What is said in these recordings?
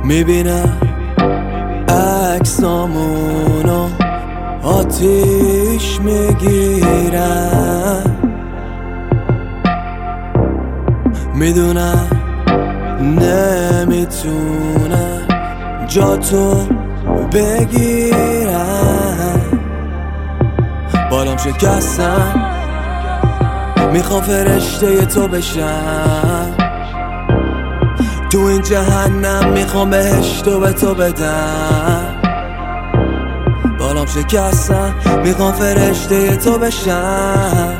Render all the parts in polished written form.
میبینم عکسامونو آتیش میگیرم، میدونم نمیتونم جاتو بگیرم. بالام شکستم میخوام فرشته تو بشم، تو این جهنم میخوام بهشتو به تو بدم. بالام شکستم میخوام فرشته تو بشم،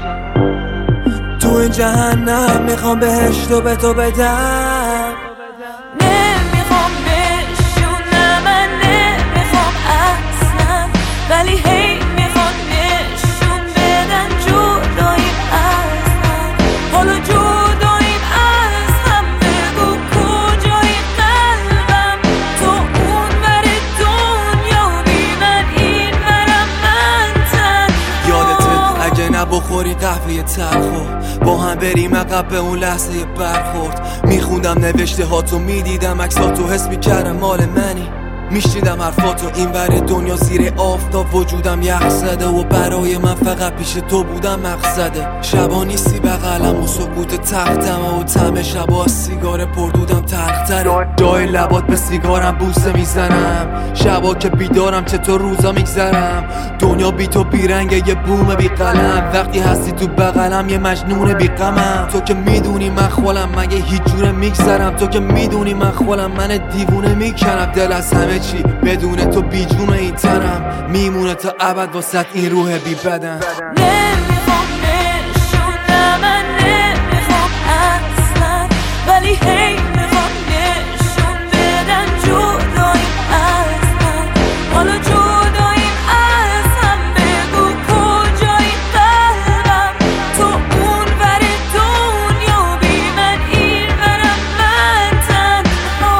تو این جهنم میخوام بهشتو به تو بدم. نمیخوام بشونم، من نمیخوام اصلا، ولی هی میخوام نشون بدن جداییم از هم. حالا جداییم از هم، بگو کجایی قلبم، تو اون ور دنیا بی من این ورم من تنها. یادته اگه نبخوری قهوه تلخو با هم بریم عقب به اون لحظه برخورد. میخوندم نوشته هاتو، میدیدم عکساتو، حس میکردم مال منی. میشنیدم حرفاتو این ور دنیا زیر آفتاب، وجودم یخ زده و برای من فقط پیش تو بودم مقصده. شبا نیستی بغلم و سکوت تختم و طعم شبا سیگار پردودم تلختره. جای لبات به سیگارم بوسه میزنم، شبا که بیدارم چطور روزا میگذرم. دنیا بی تو بیرنگه، یه بوم بی قلم، وقتی هستی تو بغلم یه مجنون بی غمم. تو که میدونی من خولم، مگه هیچ جوره میگذرم. تو که میدونی من خولم، من دیوونه میکنم. دل از همه چی بدون تو بی جون این تنم، میمونه تا ابد واسه این روح بی بدن. نمیخوام نشونم، من نمیخوام اصلا، ولی هی میخوام نشون بدن جداییم از هم. حالا جداییم از هم، بگو کجایی قلبم، تو اون ور دنیا بی من این ورم من تنها.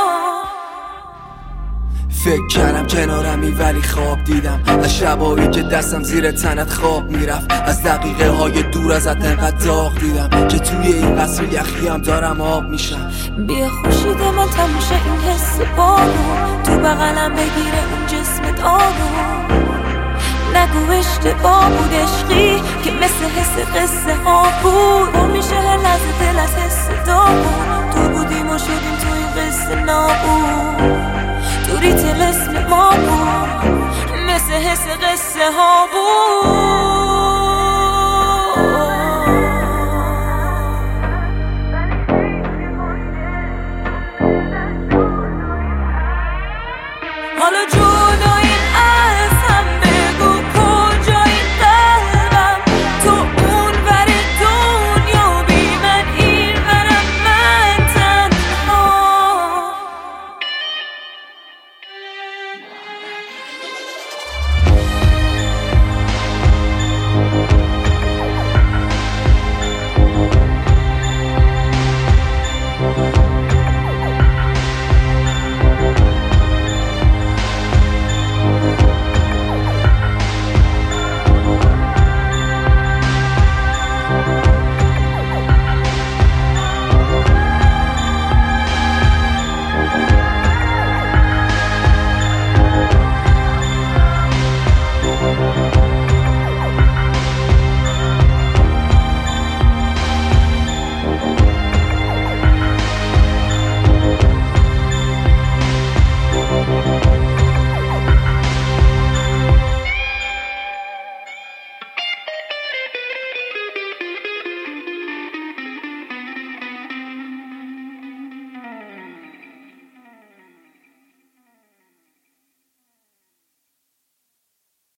فکر کردم کنارمی ولی خواب دیدم، از شبایی که دستم زیر تنت خواب میرفت. از دقیقه های دور ازت انقدر داغ دیدم که توی این قصر یخیم دارم آب میشم. بیا خوشیده من تموشه این حس بارون، تو بغلم بگیره اون جسمت آروم. نگو اشتباه بود عشقی که مثل حس قصه ها بود، پر میشه هر لحظه دل از حس داغون. تو بودیم و شدیم تو این قصه نابود، توری طلسم ما بود، مثل حس قصه ها بود.